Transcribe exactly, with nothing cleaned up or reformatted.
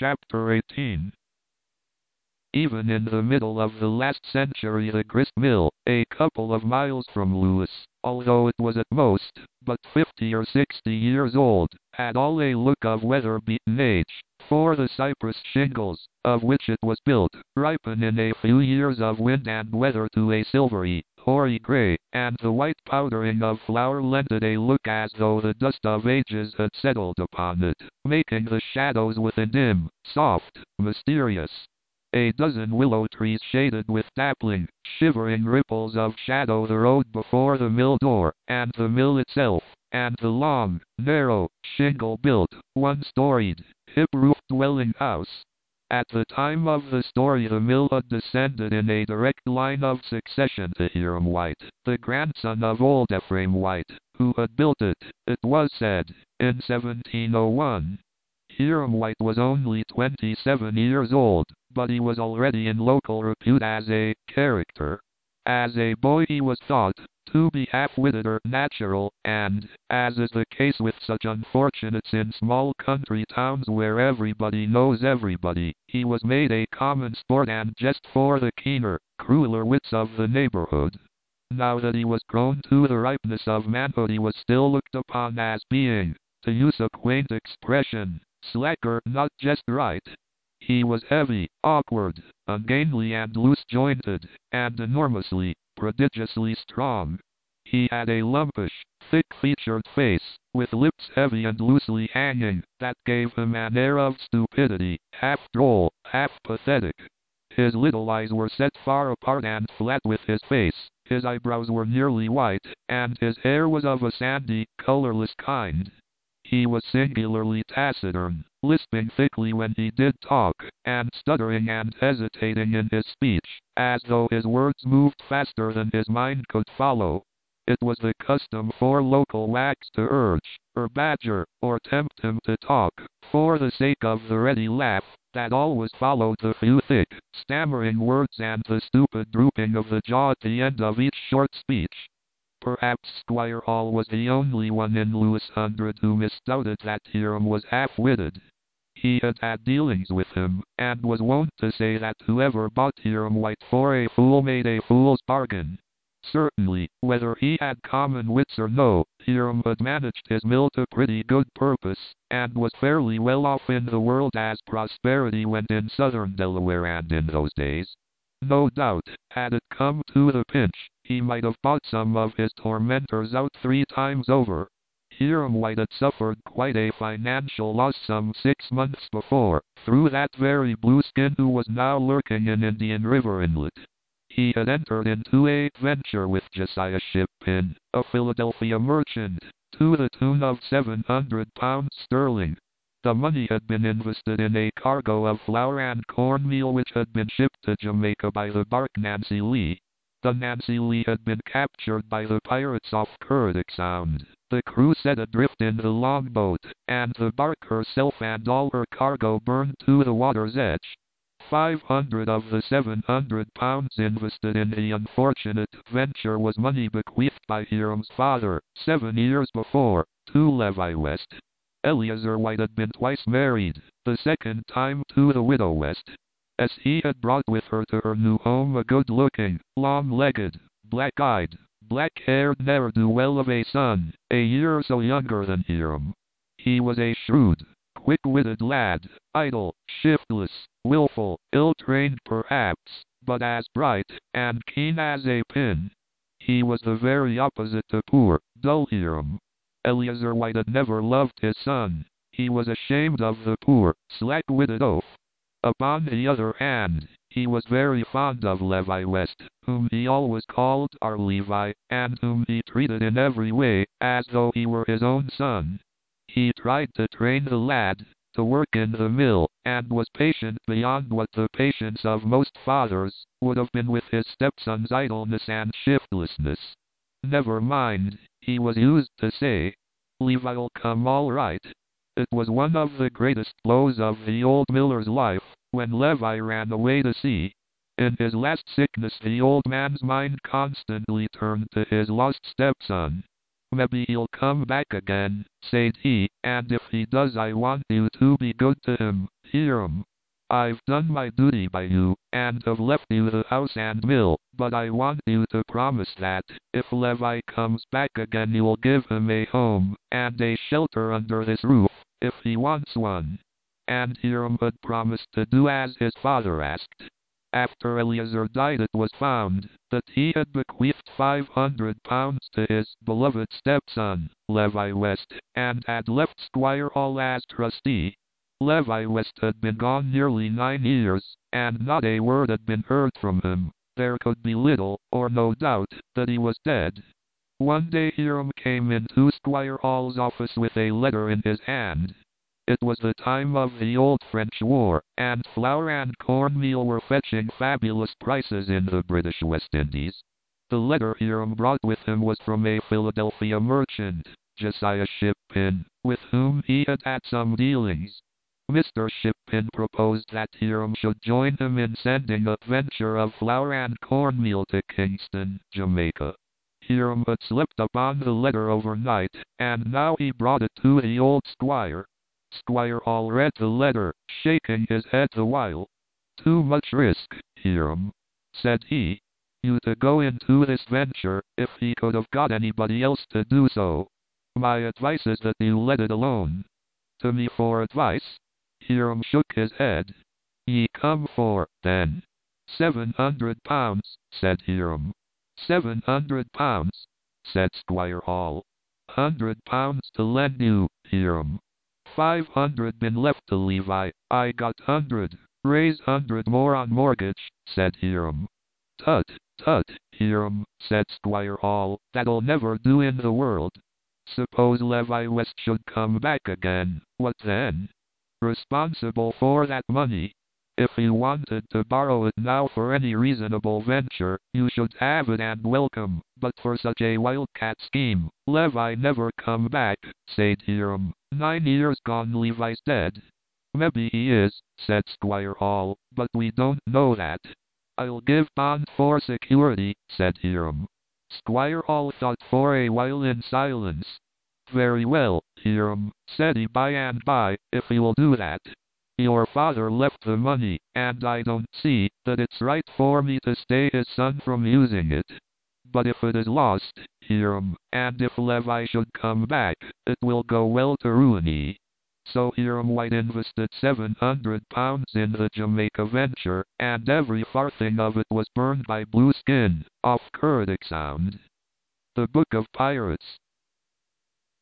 Chapter eighteen. Even in the middle of the last century, the grist mill, a couple of miles from Lewis, although it was at most but fifty or sixty years old, had all a look of weather-beaten age, for the cypress shingles, of which it was built, ripen in a few years of wind and weather to a silvery, hoary grey, and the white powdering of flour lent it a look as though the dust of ages had settled upon it, making the shadows within dim, soft, mysterious. A dozen willow trees shaded with dappling, shivering ripples of shadow the road before the mill door, and the mill itself, and the long, narrow, shingle-built, one-storied, hip-roofed dwelling house. At the time of the story, the mill had descended in a direct line of succession to Hiram White, the grandson of old Ephraim White, who had built it, it was said, in seventeen oh one. Hiram White was only twenty-seven years old, but he was already in local repute as a character. As a boy he was thought to be half-witted or natural, and, as is the case with such unfortunates in small country towns where everybody knows everybody, he was made a common sport and jest for the keener, crueler wits of the neighborhood. Now that he was grown to the ripeness of manhood, he was still looked upon as being, to use a quaint expression, slacker, not just right. He was heavy, awkward, ungainly and loose-jointed, and enormously, prodigiously strong. He had a lumpish, thick-featured face, with lips heavy and loosely hanging, that gave him an air of stupidity, half droll, half pathetic. His little eyes were set far apart and flat with his face, his eyebrows were nearly white, and his hair was of a sandy, colorless kind. He was singularly taciturn, lisping thickly when he did talk, and stuttering and hesitating in his speech, as though his words moved faster than his mind could follow. It was the custom for local wags to urge, or badger, or tempt him to talk, for the sake of the ready laugh that always followed the few thick, stammering words and the stupid drooping of the jaw at the end of each short speech. Perhaps Squire Hall was the only one in Lewis Hundred who misdoubted that Hiram was half-witted. He had had dealings with him, and was wont to say that whoever bought Hiram White for a fool made a fool's bargain. Certainly, whether he had common wits or no, Hiram had managed his mill to pretty good purpose, and was fairly well off in the world as prosperity went in southern Delaware and in those days. No doubt, had it come to the pinch, he might have bought some of his tormentors out three times over. Hiram White had suffered quite a financial loss some six months before, through that very Blueskin who was now lurking in Indian River Inlet. He had entered into a venture with Josiah Shippin, a Philadelphia merchant, to the tune of seven hundred pounds sterling. The money had been invested in a cargo of flour and cornmeal which had been shipped to Jamaica by the bark Nancy Lee. The Nancy Lee had been captured by the pirates off Currituck Sound. The crew set adrift in the longboat, and the bark herself and all her cargo burned to the water's edge. Five hundred of the seven hundred pounds invested in the unfortunate venture was money bequeathed by Hiram's father, seven years before, to Levi West. Eleazar White had been twice married, the second time to the widow West. As he had brought with her to her new home a good-looking, long-legged, black-eyed, black-haired ne'er-do-well of a son, a year or so younger than Hiram. He was a shrewd, quick-witted lad, idle, shiftless, willful, ill-trained perhaps, but as bright and keen as a pin. He was the very opposite to poor, dull Hiram. Eleazar White had never loved his son. He was ashamed of the poor, slack-witted oaf. Upon the other hand, he was very fond of Levi West, whom he always called our Levi, and whom he treated in every way as though he were his own son. He tried to train the lad to work in the mill, and was patient beyond what the patience of most fathers would have been with his stepson's idleness and shiftlessness. Never mind, he was used to say, "Levi'll come all right." It was one of the greatest blows of the old miller's life, when Levi ran away to sea. In his last sickness the old man's mind constantly turned to his lost stepson. "Maybe he'll come back again," said he, "and if he does I want you to be good to him." Hiram. I've done my duty by you, and have left you the house and mill, but I want you to promise that, if Levi comes back again, you'll give him a home, and a shelter under this roof, if he wants one. And Hiram had promised to do as his father asked. After Eliezer died, it was found that he had bequeathed five hundred pounds to his beloved stepson, Levi West, and had left Squire Hall as trustee. Levi West had been gone nearly nine years, and not a word had been heard from him. There could be little or no doubt that he was dead. One day Hiram came into Squire Hall's office with a letter in his hand. It was the time of the old French War, and flour and cornmeal were fetching fabulous prices in the British West Indies. The letter Hiram brought with him was from a Philadelphia merchant, Josiah Shippin, with whom he had had some dealings. Mister Shippin proposed that Hiram should join him in sending a venture of flour and cornmeal to Kingston, Jamaica. Hiram had slipped upon the letter overnight, and now he brought it to the old squire. Squire Hall read the letter, shaking his head the while. "Too much risk, Hiram," said he. "You to go into this venture, if he could have got anybody else to do so. My advice is that you let it alone." "To me for advice?" Hiram shook his head. "Ye come for, then." Seven hundred pounds, said Hiram. Seven hundred pounds, said Squire Hall. Hundred pounds to lend you, Hiram. Five hundred been left to Levi, I got hundred. Raise hundred more on mortgage, said Hiram. Tut, tut, Hiram, said Squire Hall, that'll never do in the world. Suppose Levi West should come back again, what then? Responsible for that money. If you wanted to borrow it now for any reasonable venture, you should have it and welcome, but for such a wildcat scheme, Levi never come back, said Hiram. Nine years gone, Levi's dead. Maybe he is, said Squire Hall, but we don't know that. I'll give bond for security, said Hiram. Squire Hall thought for a while in silence. Very well, Hiram, said he by and by, if you'll do that. Your father left the money, and I don't see that it's right for me to stay his son from using it. But if it is lost, Hiram, and if Levi should come back, it will go well to ruin ye. So Hiram White invested seven hundred pounds in the Jamaica venture, and every farthing of it was burned by Blueskin, off Currituck Sound. The Book of Pirates.